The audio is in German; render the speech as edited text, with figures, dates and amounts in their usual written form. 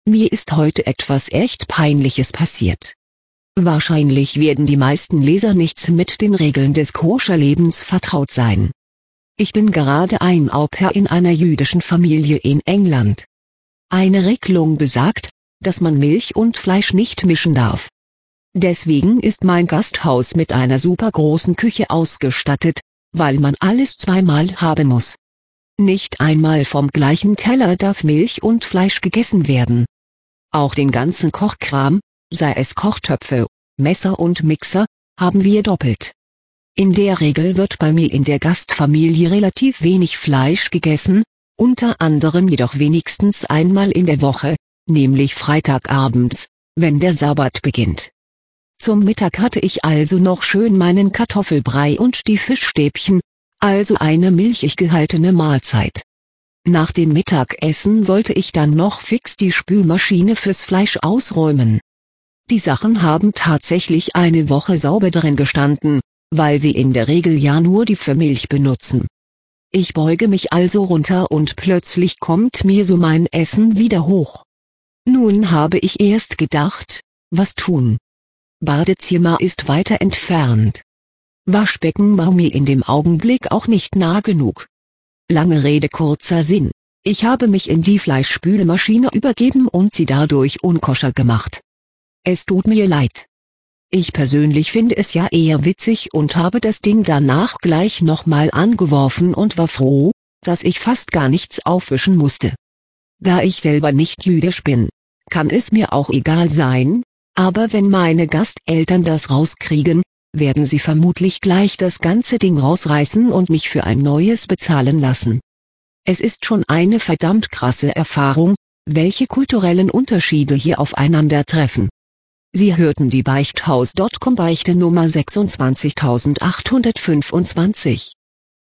Mir ist heute etwas echt Peinliches passiert. Wahrscheinlich werden die meisten Leser nicht mit den Regeln des Koscherlebens vertraut sein. Ich bin gerade ein Au-pair in einer jüdischen Familie in England. Eine Regelung besagt, dass man Milch und Fleisch nicht mischen darf. Deswegen ist mein Gasthaus mit einer super großen Küche ausgestattet, weil man alles zweimal haben muss. Nicht einmal vom gleichen Teller darf Milch und Fleisch gegessen werden. Auch den ganzen Kochkram, sei es Kochtöpfe, Messer und Mixer, haben wir doppelt. In der Regel wird bei mir in der Gastfamilie relativ wenig Fleisch gegessen, unter anderem jedoch wenigstens einmal in der Woche, nämlich Freitagabends, wenn der Sabbat beginnt. Zum Mittag hatte ich also noch schön meinen Kartoffelbrei und die Fischstäbchen, also eine milchig gehaltene Mahlzeit. Nach dem Mittagessen wollte ich dann noch fix die Spülmaschine fürs Fleisch ausräumen. Die Sachen haben tatsächlich eine Woche sauber drin gestanden, weil wir in der Regel ja nur die für Milch benutzen. Ich beuge mich also runter und plötzlich kommt mir so mein Essen wieder hoch. Nun habe ich erst gedacht, was tun? Badezimmer ist weiter entfernt. Waschbecken war mir in dem Augenblick auch nicht nah genug. Lange Rede kurzer Sinn, ich habe mich in die Fleischspülmaschine übergeben und sie dadurch unkoscher gemacht. Es tut mir leid. Ich persönlich finde es ja eher witzig und habe das Ding danach gleich nochmal angeworfen und war froh, dass ich fast gar nichts aufwischen musste. Da ich selber nicht jüdisch bin, kann es mir auch egal sein, aber wenn meine Gasteltern das rauskriegen, werden sie vermutlich gleich das ganze Ding rausreißen und mich für ein neues bezahlen lassen. Es ist schon eine verdammt krasse Erfahrung, welche kulturellen Unterschiede hier aufeinandertreffen. Sie hörten die Beichthaus.com Beichte Nummer 26825.